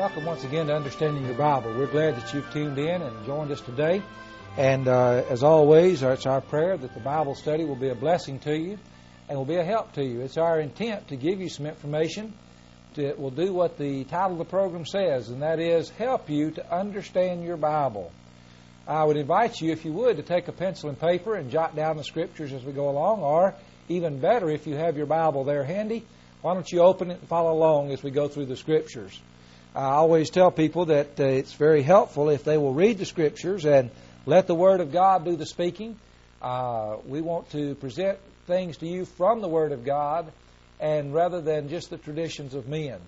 welcome once again to Understanding Your Bible. We're glad that you've tuned in and joined us today. And as always, it's our prayer that the Bible study will be a blessing to you and will be a help to you. It's our intent to give you some information that will do what the title of the program says, and that is help you to understand your Bible. I would invite you, if you would, to take a pencil and paper and jot down the Scriptures as we go along, or even better, if you have your Bible there handy, why don't you open it and follow along as we go through the Scriptures. I always tell people that it's very helpful if they will read the Scriptures and let the Word of God do the speaking. We want to present things to you from the Word of God, and rather than just the traditions of men.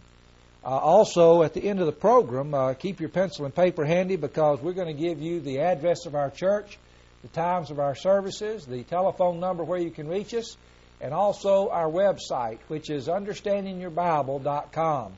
Also, at the end of the program, keep your pencil and paper handy, because we're going to give you the address of our church, the times of our services, the telephone number where you can reach us, and also our website, which is understandingyourbible.com.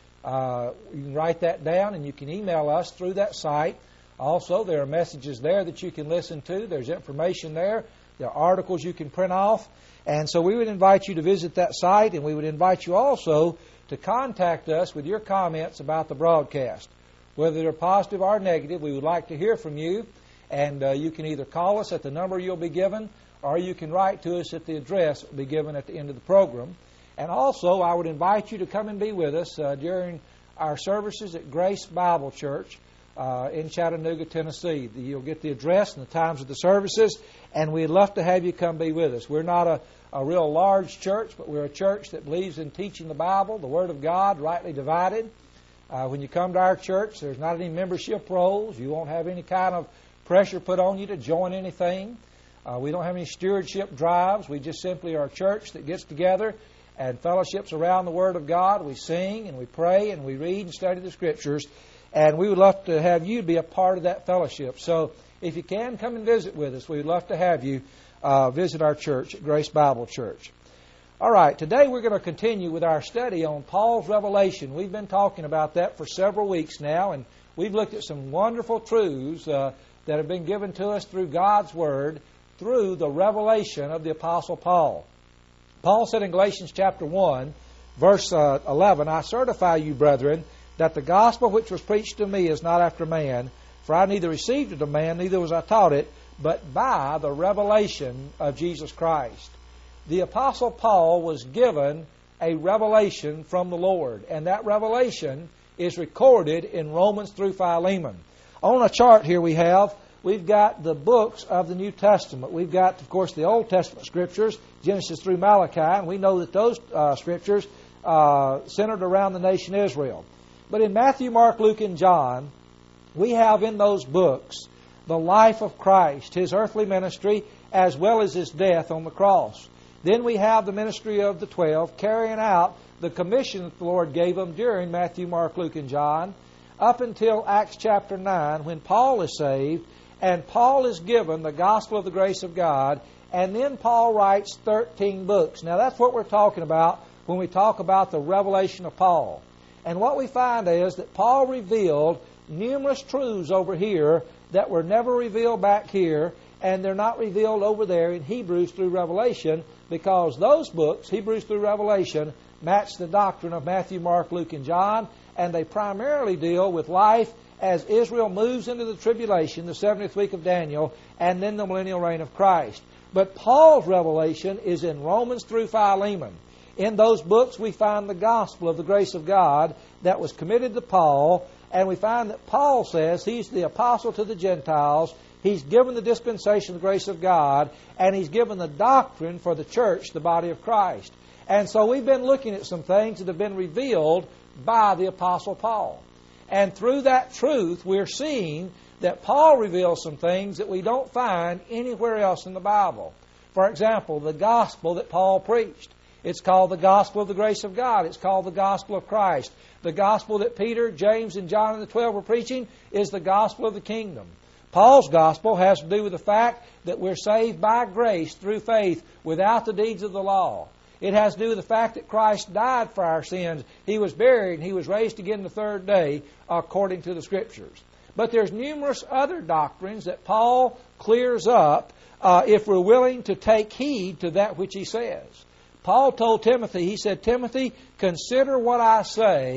You can write that down, and you can email us through that site. Also, there are messages there that you can listen to. There's information there. There are articles you can print off. And so we would invite you to visit that site, and we would invite you also to contact us with your comments about the broadcast. Whether they're positive or negative, we would like to hear from you. And you can either call us at the number you'll be given, or you can write to us at the address that will be given at the end of the program. And also, I would invite you to come and be with us during our services at Grace Bible Church in Chattanooga, Tennessee. You'll get the address and the times of the services, and we'd love to have you come be with us. We're not a real large church, but we're a church that believes in teaching the Bible, the Word of God, rightly divided. When you come to our church, there's not any membership rolls. You won't have any kind of pressure put on you to join anything. We don't have any stewardship drives. We just simply are a church that gets together and fellowships around the Word of God. We sing and we pray and we read and study the Scriptures. And we would love to have you be a part of that fellowship. So if you can, come and visit with us. We would love to have you visit our church at Grace Bible Church. All right, today we're going to continue with our study on Paul's revelation. We've been talking about that for several weeks now, and we've looked at some wonderful truths that have been given to us through God's Word, through the revelation of the Apostle Paul. Paul said in Galatians chapter 1, verse 11, I certify you, brethren, that the gospel which was preached to me is not after man, for I neither received it of man, neither was I taught it, but by the revelation of Jesus Christ. The Apostle Paul was given a revelation from the Lord, and that revelation is recorded in Romans through Philemon. On a chart here we've got the books of the New Testament. We've got, of course, the Old Testament Scriptures, Genesis through Malachi, and we know that those Scriptures centered around the nation Israel. But in Matthew, Mark, Luke, and John, we have in those books the life of Christ, His earthly ministry, as well as His death on the cross. Then we have the ministry of the 12 carrying out the commission that the Lord gave them during Matthew, Mark, Luke, and John, up until Acts chapter 9, when Paul is saved, and Paul is given the gospel of the grace of God, and then Paul writes 13 books. Now that's what we're talking about when we talk about the revelation of Paul. And what we find is that Paul revealed numerous truths over here that were never revealed back here, and they're not revealed over there in Hebrews through Revelation, because those books, Hebrews through Revelation, match the doctrine of Matthew, Mark, Luke, and John, and they primarily deal with life as Israel moves into the tribulation, the 70th week of Daniel, and then the millennial reign of Christ. But Paul's revelation is in Romans through Philemon. In those books we find the gospel of the grace of God that was committed to Paul, and we find that Paul says he's the apostle to the Gentiles, he's given the dispensation of the grace of God, and he's given the doctrine for the church, the body of Christ. And so we've been looking at some things that have been revealed by the Apostle Paul. And through that truth, we're seeing that Paul reveals some things that we don't find anywhere else in the Bible. For example, the gospel that Paul preached. It's called the gospel of the grace of God. It's called the gospel of Christ. The gospel that Peter, James, and John and the 12 were preaching is the gospel of the kingdom. Paul's gospel has to do with the fact that we're saved by grace through faith without the deeds of the law. It has to do with the fact that Christ died for our sins. He was buried and He was raised again the third day according to the Scriptures. But there's numerous other doctrines that Paul clears up if we're willing to take heed to that which he says. Paul told Timothy, he said, Timothy, consider what I say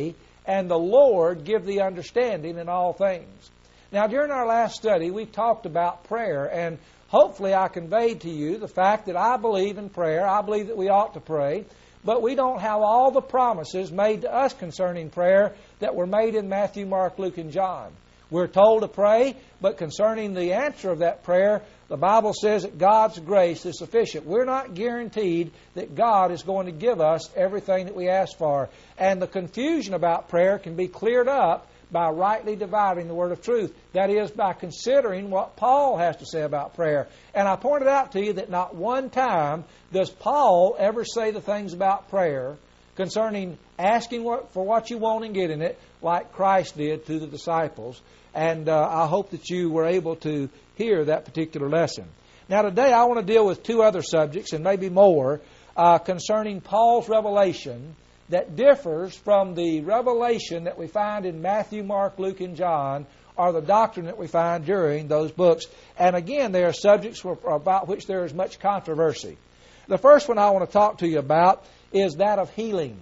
and the Lord give thee understanding in all things. Now, during our last study, we talked about prayer, and hopefully I conveyed to you the fact that I believe in prayer. I believe that we ought to pray, but we don't have all the promises made to us concerning prayer that were made in Matthew, Mark, Luke, and John. We're told to pray, but concerning the answer of that prayer, the Bible says that God's grace is sufficient. We're not guaranteed that God is going to give us everything that we ask for. And the confusion about prayer can be cleared up by rightly dividing the word of truth. That is, by considering what Paul has to say about prayer. And I pointed out to you that not one time does Paul ever say the things about prayer concerning asking for what you want and getting it, like Christ did to the disciples. And I hope that you were able to hear that particular lesson. Now today I want to deal with two other subjects, and maybe more, concerning Paul's revelation that differs from the revelation that we find in Matthew, Mark, Luke, and John, or the doctrine that we find during those books. And again, they are subjects about which there is much controversy. The first one I want to talk to you about is that of healing.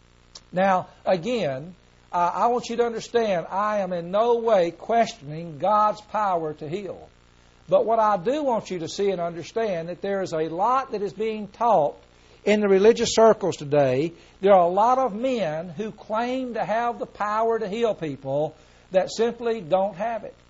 Now, again, I want you to understand, I am in no way questioning God's power to heal. But what I do want you to see and understand that there is a lot that is being taught in the religious circles today. There are a lot of men who claim to have the power to heal people that simply don't have it.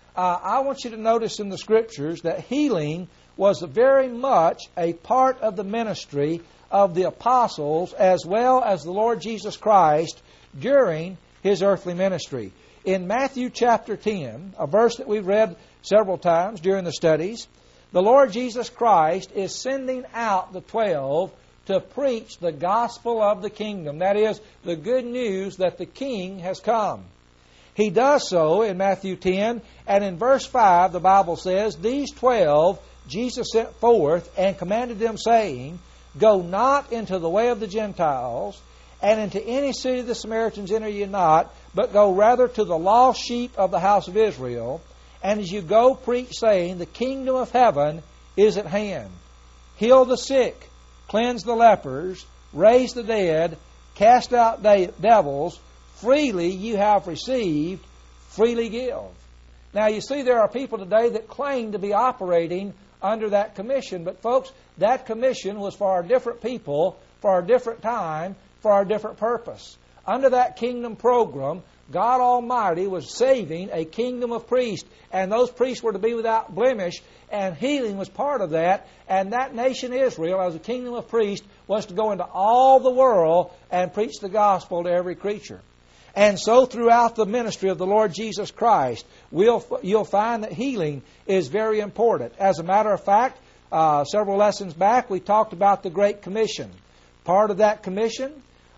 I want you to notice in the Scriptures that healing was very much a part of the ministry of the apostles as well as the Lord Jesus Christ during His earthly ministry. In Matthew chapter 10, a verse that we've read several times during the studies, the Lord Jesus Christ is sending out the 12 to preach the gospel of the kingdom. That is, the good news that the King has come. He does so in Matthew 10, and in verse 5 the Bible says, "These 12 Jesus sent forth and commanded them, saying, Go not into the way of the Gentiles, and into any city of the Samaritans enter ye not, but go rather to the lost sheep of the house of Israel. And as you go, preach, saying, The kingdom of heaven is at hand. Heal the sick, cleanse the lepers, raise the dead, cast out devils. Freely you have received, freely give." Now you see, there are people today that claim to be operating under that commission. But folks, that commission was for a different people, for a different time, for a different purpose. Under that kingdom program, God Almighty was saving a kingdom of priests, and those priests were to be without blemish, and healing was part of that. And that nation Israel, as a kingdom of priests, was to go into all the world and preach the gospel to every creature. And so throughout the ministry of the Lord Jesus Christ, you'll find that healing is very important. As a matter of fact, several lessons back, we talked about the Great Commission. Part of that commission,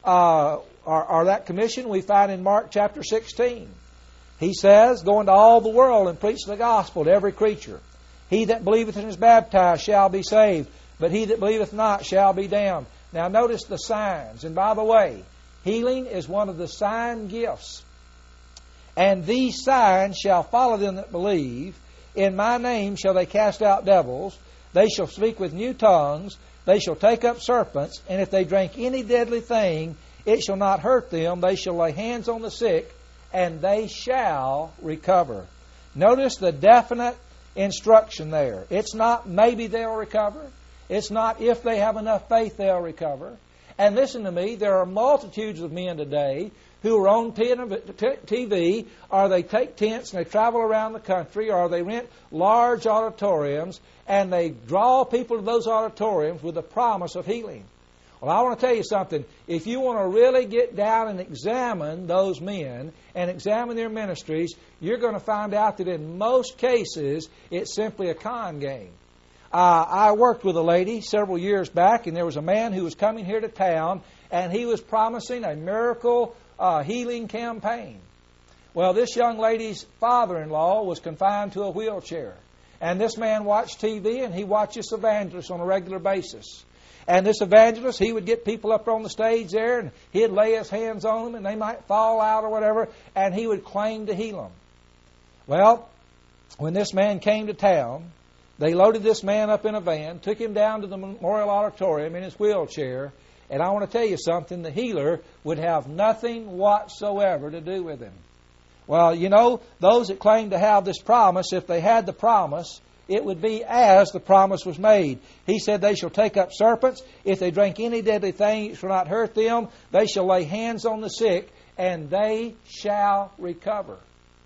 that commission we find in Mark chapter 16. He says, "Go into all the world and preach the gospel to every creature. He that believeth and is baptized shall be saved, but he that believeth not shall be damned." Now notice the signs. And by the way, healing is one of the sign gifts. "And these signs shall follow them that believe. In my name shall they cast out devils. They shall speak with new tongues. They shall take up serpents. And if they drink any deadly thing, it shall not hurt them. They shall lay hands on the sick, and they shall recover." Notice the definite instruction there. It's not maybe they'll recover. It's not if they have enough faith they'll recover. And listen to me, there are multitudes of men today who are on TV, or they take tents and they travel around the country, or they rent large auditoriums, and they draw people to those auditoriums with the promise of healing. Well, I want to tell you something. If you want to really get down and examine those men and examine their ministries, you're going to find out that in most cases, it's simply a con game. I worked with a lady several years back, and there was a man who was coming here to town, and he was promising a miracle healing campaign. Well, this young lady's father-in-law was confined to a wheelchair. And this man watched TV, and he watched this evangelist on a regular basis. And this evangelist, he would get people up on the stage there, and he'd lay his hands on them, and they might fall out or whatever, and he would claim to heal them. Well, when this man came to town, they loaded this man up in a van, took him down to the Memorial Auditorium in his wheelchair, And I want to tell you something, the healer would have nothing whatsoever to do with him. Well, you know, those that claim to have this promise, if they had the promise, it would be as the promise was made. He said, they shall take up serpents. If they drink any deadly thing, it shall not hurt them. They shall lay hands on the sick, and they shall recover.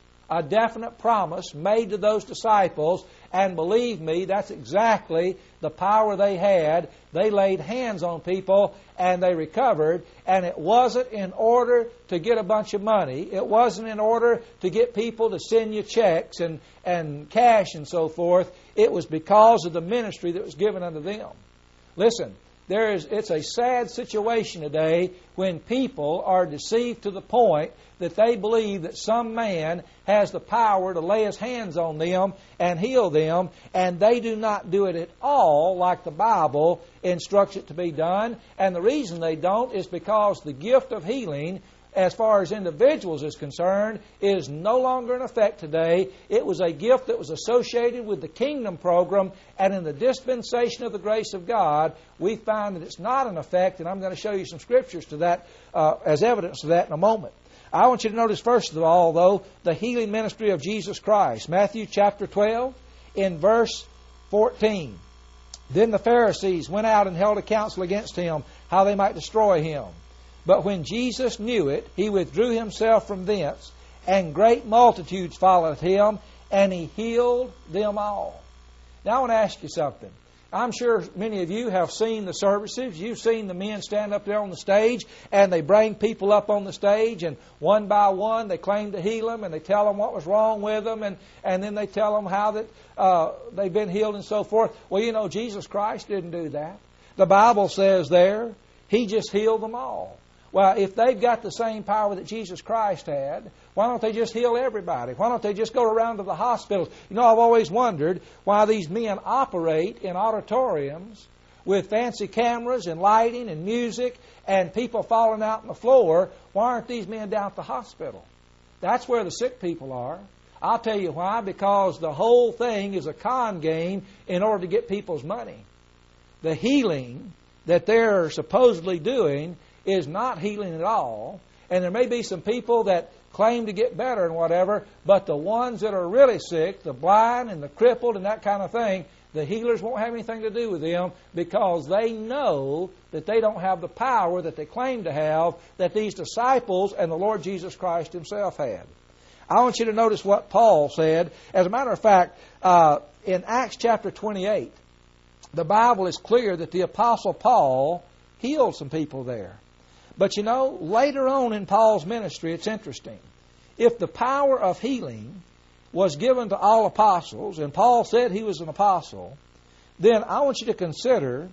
A definite promise made to those disciples, and believe me, that's exactly the power they had. They laid hands on people and they recovered, and it wasn't in order to get a bunch of money. It wasn't in order to get people to send you checks and cash and so forth. It was because of the ministry that was given unto them. Listen, it's a sad situation today when people are deceived to the point that they believe that some man has the power to lay his hands on them and heal them, and they do not do it at all like the Bible instructs it to be done. And the reason they don't is because the gift of healing, as far as individuals is concerned, is no longer in effect today. It was a gift that was associated with the kingdom program, and in the dispensation of the grace of God, we find that it's not in effect, and I'm going to show you some scriptures to that as evidence of that in a moment. I want you to notice, first of all, though, the healing ministry of Jesus Christ. Matthew chapter 12, in verse 14. Then the Pharisees went out and held a council against him, how they might destroy him. But when Jesus knew it, he withdrew himself from thence, and great multitudes followed him, and he healed them all. Now I want to ask you something. I'm sure many of you have seen the services. You've seen the men stand up there on the stage, and they bring people up on the stage, and one by one they claim to heal them, and they tell them what was wrong with them, and then they tell them how that they've been healed and so forth. Well, you know, Jesus Christ didn't do that. The Bible says there, He just healed them all. Well, if they've got the same power that Jesus Christ had, why don't they just heal everybody? Why don't they just go around to the hospitals? You know, I've always wondered why these men operate in auditoriums with fancy cameras and lighting and music and people falling out on the floor. Why aren't these men down at the hospital? That's where the sick people are. I'll tell you why. Because the whole thing is a con game in order to get people's money. The healing that they're supposedly doing is not healing at all. And there may be some people that claim to get better and whatever, but the ones that are really sick, the blind and the crippled and that kind of thing, the healers won't have anything to do with them because they know that they don't have the power that they claim to have that these disciples and the Lord Jesus Christ Himself had. I want you to notice what Paul said. As a matter of fact, in Acts chapter 28, the Bible is clear that the Apostle Paul healed some people there. But you know, later on in Paul's ministry, it's interesting. If the power of healing was given to all apostles, and Paul said he was an apostle, then I want you to consider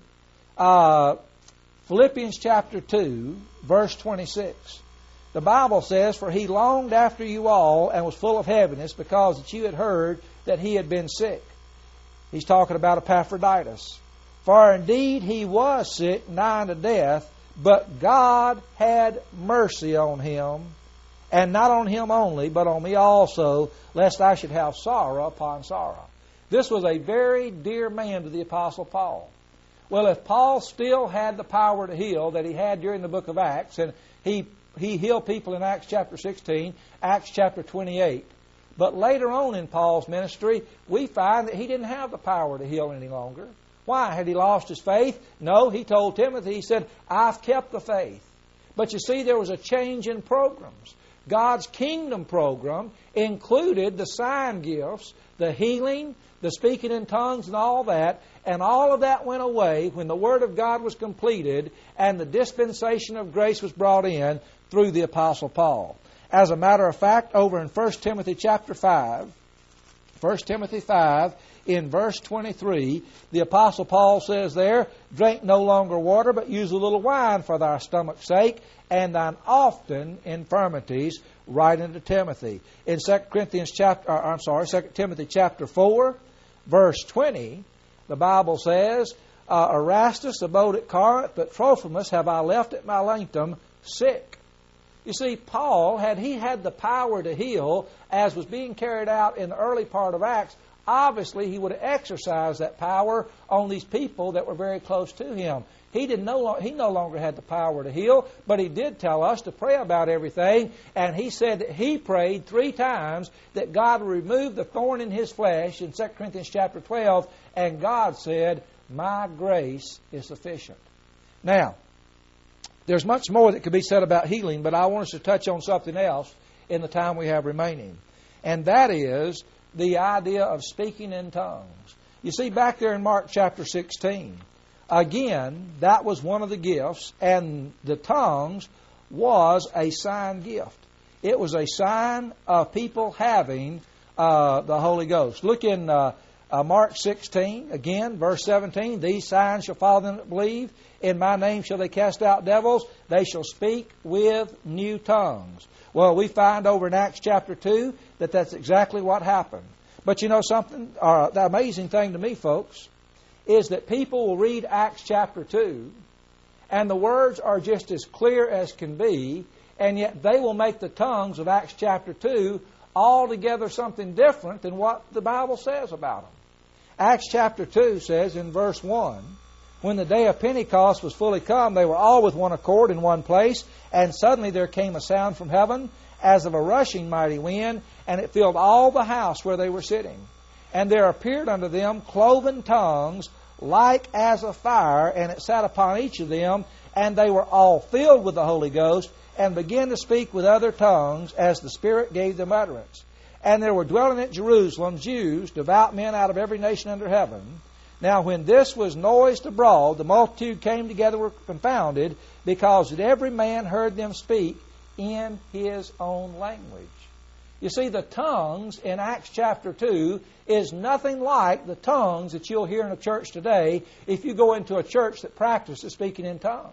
Philippians chapter 2, verse 26. The Bible says, "For he longed after you all and was full of heaviness because that you had heard that he had been sick." He's talking about Epaphroditus. "For indeed he was sick, nigh unto death, but God had mercy on him, and not on him only, but on me also, lest I should have sorrow upon sorrow." This was a very dear man to the Apostle Paul. Well, if Paul still had the power to heal that he had during the book of Acts, and he healed people in Acts chapter 16, Acts chapter 28, but later on in Paul's ministry, we find that he didn't have the power to heal any longer. Why? Had he lost his faith? No, he told Timothy, he said, "I've kept the faith." But you see, there was a change in programs. God's kingdom program included the sign gifts, the healing, the speaking in tongues and all that went away when the Word of God was completed and the dispensation of grace was brought in through the Apostle Paul. As a matter of fact, over in 1 Timothy chapter 5, 1 Timothy 5, in verse 23, the Apostle Paul says there, "Drink no longer water, but use a little wine for thy stomach's sake, and thine often infirmities," right into Timothy. In 2 Timothy chapter 4, verse 20, the Bible says, "Erastus abode at Corinth, but Trophimus have I left at Miletum sick." You see, Paul, had he had the power to heal, as was being carried out in the early part of Acts, obviously He would have exercised that power on these people that were very close to Him. He no longer had the power to heal, but He did tell us to pray about everything. And He said that He prayed 3 times that God would remove the thorn in His flesh in 2 Corinthians chapter 12. And God said, "My grace is sufficient." Now, there's much more that could be said about healing, but I want us to touch on something else in the time we have remaining. And that is the idea of speaking in tongues. You see, back there in Mark chapter 16, again, that was one of the gifts, and the tongues was a sign gift. It was a sign of people having the Holy Ghost. Look in Mark 16, again, verse 17. "These signs shall follow them that believe. In my name shall they cast out devils. They shall speak with new tongues." Well, we find over in Acts chapter 2 that that's exactly what happened. But you know something? The amazing thing to me, folks, is that people will read Acts chapter 2, and the words are just as clear as can be, and yet they will make the tongues of Acts chapter 2 altogether something different than what the Bible says about them. Acts chapter 2 says in verse 1, "When the day of Pentecost was fully come, they were all with one accord in one place, and suddenly there came a sound from heaven, as of a rushing mighty wind, and it filled all the house where they were sitting. And there appeared unto them cloven tongues, like as a fire, and it sat upon each of them, and they were all filled with the Holy Ghost, and began to speak with other tongues, as the Spirit gave them utterance. And there were dwelling at Jerusalem Jews, devout men out of every nation under heaven. Now when this was noised abroad, the multitude came together, were confounded, because that every man heard them speak in his own language." You see, the tongues in Acts chapter 2 is nothing like the tongues that you'll hear in a church today if you go into a church that practices speaking in tongues.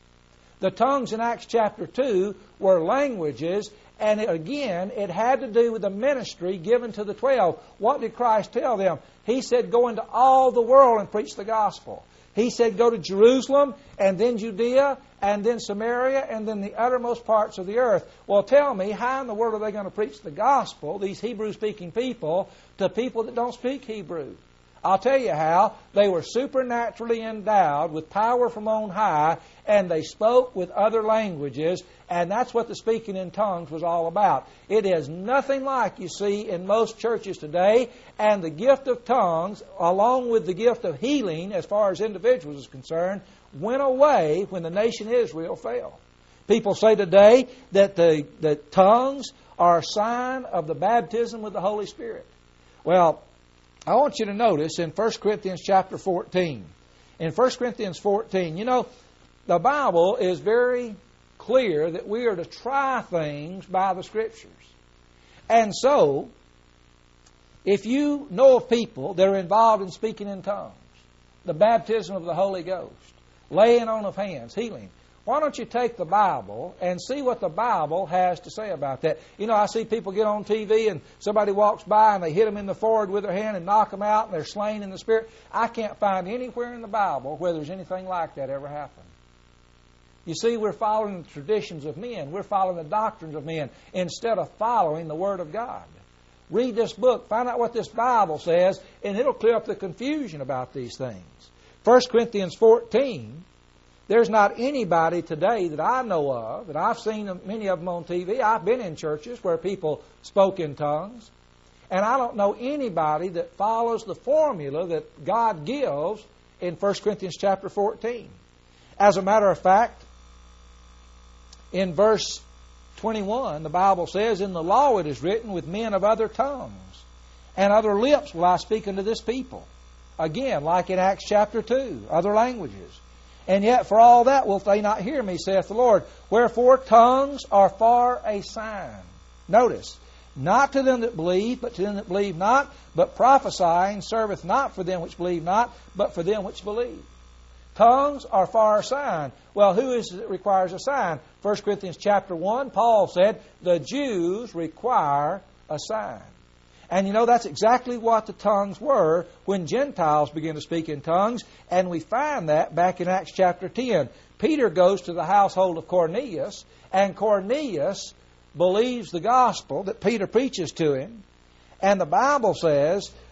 The tongues in Acts chapter 2 were languages, and it had to do with the ministry given to the 12. What did Christ tell them? He said, "Go into all the world and preach the gospel." He said, "Go to Jerusalem, and then Judea, and then Samaria, and then the uttermost parts of the earth." Well, tell me, how in the world are they going to preach the gospel, these Hebrew-speaking people, to people that don't speak Hebrew? I'll tell you how. They were supernaturally endowed with power from on high, and they spoke with other languages, and that's what the speaking in tongues was all about. It is nothing like you see in most churches today, and the gift of tongues, along with the gift of healing, as far as individuals is concerned, went away when the nation Israel fell. People say today that the tongues are a sign of the baptism with the Holy Spirit. Well, I want you to notice in 1 Corinthians chapter 14. In 1 Corinthians 14, you know, the Bible is very clear that we are to try things by the Scriptures. And so, if you know of people that are involved in speaking in tongues, the baptism of the Holy Ghost, laying on of hands, healing, why don't you take the Bible and see what the Bible has to say about that? You know, I see people get on TV and somebody walks by and they hit them in the forehead with their hand and knock them out and they're slain in the Spirit. I can't find anywhere in the Bible where there's anything like that ever happened. You see, we're following the traditions of men. We're following the doctrines of men instead of following the Word of God. Read this book, find out what this Bible says, and it'll clear up the confusion about these things. 1 Corinthians 14, there's not anybody today that I know of, and I've seen many of them on TV. I've been in churches where people spoke in tongues, and I don't know anybody that follows the formula that God gives in 1 Corinthians chapter 14. As a matter of fact, in verse 21, the Bible says, "In the law it is written, with men of other tongues, and other lips will I speak unto this people." Again, like in Acts chapter 2, other languages. "And yet for all that wilt they not hear me, saith the Lord. Wherefore tongues are for a sign." Notice, "Not to them that believe, but to them that believe not. But prophesying serveth not for them which believe not, but for them which believe." Tongues are for a sign. Well, who is it that requires a sign? 1 Corinthians chapter 1, Paul said, the Jews require a sign. And you know, that's exactly what the tongues were when Gentiles began to speak in tongues. And we find that back in Acts chapter 10. Peter goes to the household of Cornelius, and Cornelius believes the gospel that Peter preaches to him. And the Bible says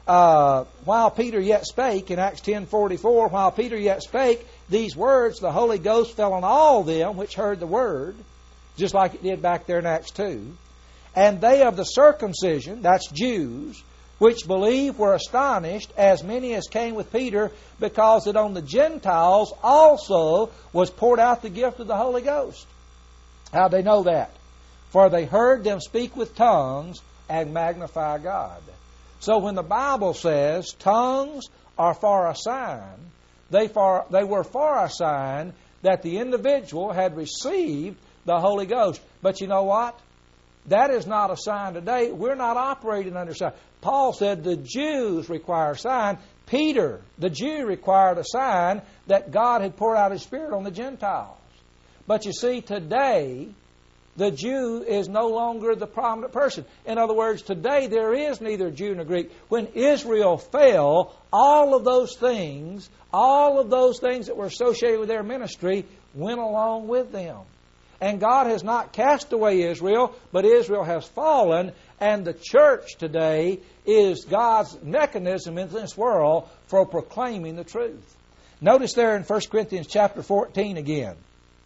while Peter yet spake, in Acts 10:44, while Peter yet spake these words, the Holy Ghost fell on all them which heard the word, just like it did back there in Acts 2. And they of the circumcision, that's Jews, which believed were astonished, as many as came with Peter, because that on the Gentiles also was poured out the gift of the Holy Ghost. How'd they know that? For they heard them speak with tongues and magnify God. So when the Bible says tongues are for a sign, they were for a sign that the individual had received the Holy Ghost. But you know what? That is not a sign today. We're not operating under sign. Paul said the Jews require a sign. Peter, the Jew, required a sign that God had poured out His Spirit on the Gentiles. But you see, today, the Jew is no longer the prominent person. In other words, today there is neither Jew nor Greek. When Israel fell, all of those things that were associated with their ministry went along with them. And God has not cast away Israel, but Israel has fallen, and the church today is God's mechanism in this world for proclaiming the truth. Notice there in 1 Corinthians chapter 14 again.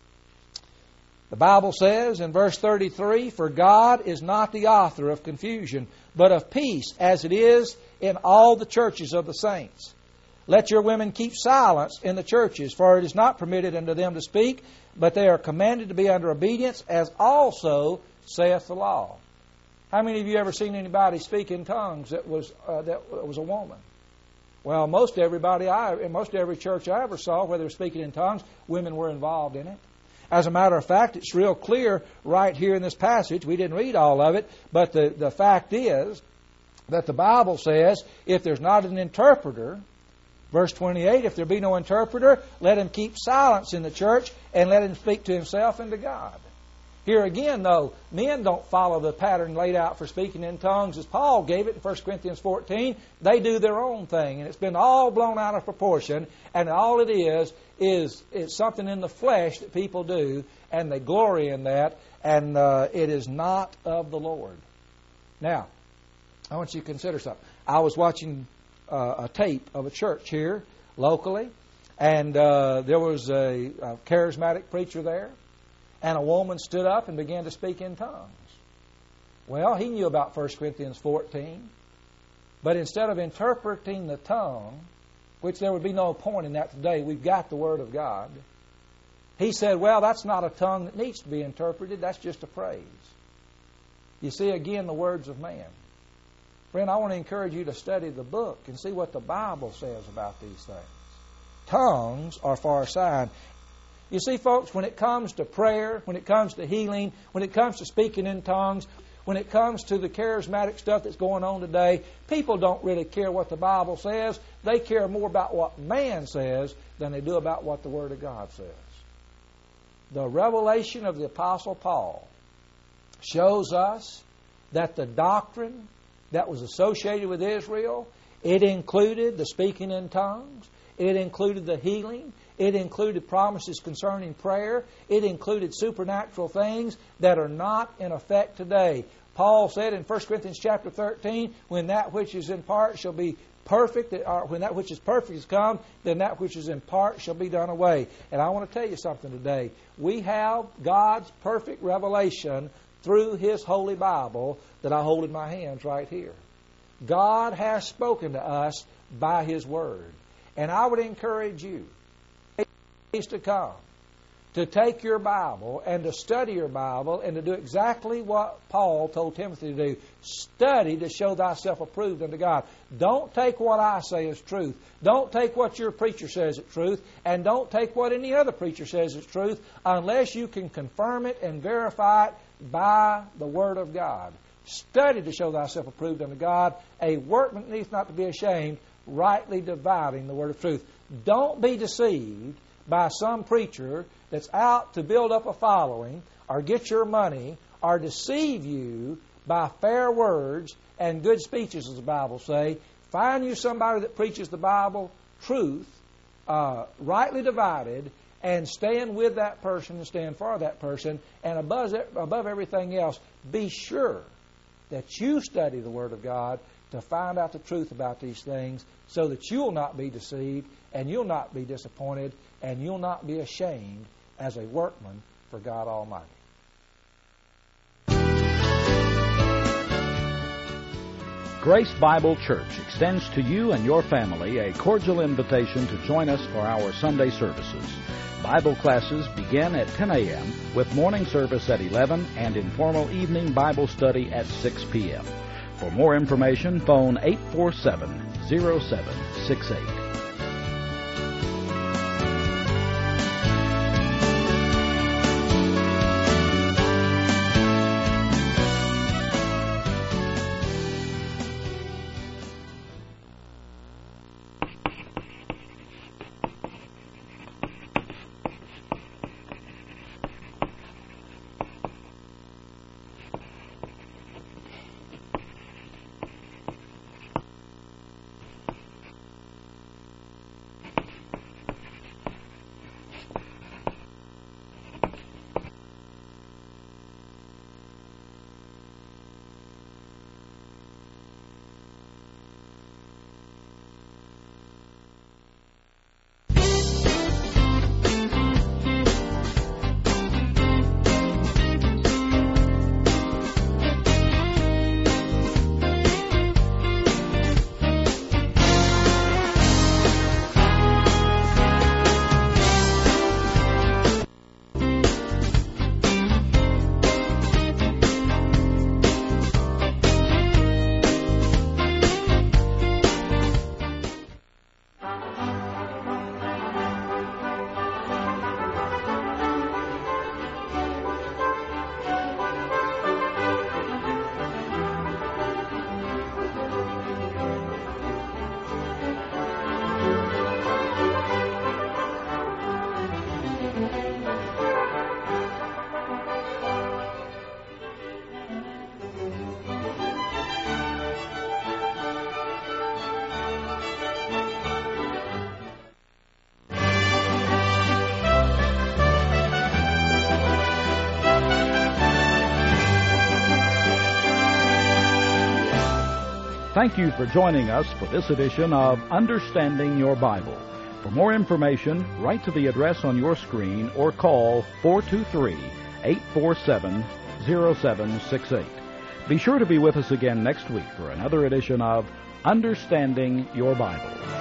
The Bible says in verse 33, For God is not the author of confusion, but of peace, as it is in all the churches of the saints. Let your women keep silence in the churches, for it is not permitted unto them to speak, but they are commanded to be under obedience, as also saith the law. How many of you ever seen anybody speak in tongues that was a woman? Well, most every church I ever saw, where they were speaking in tongues, women were involved in it. As a matter of fact, it's real clear right here in this passage. We didn't read all of it, but the fact is that the Bible says if there's not an interpreter, verse 28, if there be no interpreter, let him keep silence in the church and let him speak to himself and to God. Here again, though, men don't follow the pattern laid out for speaking in tongues as Paul gave it in 1 Corinthians 14. They do their own thing, and it's been all blown out of proportion, and all it is it's something in the flesh that people do, and they glory in that, and it is not of the Lord. Now, I want you to consider something. I was watching a tape of a church here locally, and there was a charismatic preacher there, and a woman stood up and began to speak in tongues. Well, he knew about 1 Corinthians 14, but instead of interpreting the tongue, which there would be no point in that today, we've got the Word of God, he said, well, that's not a tongue that needs to be interpreted, that's just a praise. You see, again, the words of man. Friend, I want to encourage you to study the book and see what the Bible says about these things. Tongues are for a sign. You see, folks, when it comes to prayer, when it comes to healing, when it comes to speaking in tongues, when it comes to the charismatic stuff that's going on today, people don't really care what the Bible says. They care more about what man says than they do about what the Word of God says. The revelation of the Apostle Paul shows us that the doctrine that was associated with Israel, it included the speaking in tongues, it included the healing, it included promises concerning prayer, it included supernatural things that are not in effect today. Paul said in 1 Corinthians chapter 13, when that which is in part shall be perfect, or when that which is perfect is come, then that which is in part shall be done away. And I want to tell you something today. We have God's perfect revelation through His Holy Bible that I hold in my hands right here. God has spoken to us by His Word. And I would encourage you, days to come, to take your Bible and to study your Bible and to do exactly what Paul told Timothy to do. Study to show thyself approved unto God. Don't take what I say as truth. Don't take what your preacher says is truth. And don't take what any other preacher says is truth unless you can confirm it and verify it by the Word of God. Study to show thyself approved unto God. A workman needs not to be ashamed, rightly dividing the word of truth. Don't be deceived by some preacher that's out to build up a following or get your money or deceive you by fair words and good speeches, as the Bible say. Find you somebody that preaches the Bible, truth, rightly divided, and stand with that person and stand for that person. And above everything else, be sure that you study the Word of God, to find out the truth about these things so that you'll not be deceived and you'll not be disappointed and you'll not be ashamed as a workman for God Almighty. Grace Bible Church extends to you and your family a cordial invitation to join us for our Sunday services. Bible classes begin at 10 a.m. with morning service at 11 and informal evening Bible study at 6 p.m. For more information, phone 847-0768. Thank you for joining us for this edition of Understanding Your Bible. For more information, write to the address on your screen or call 423-847-0768. Be sure to be with us again next week for another edition of Understanding Your Bible.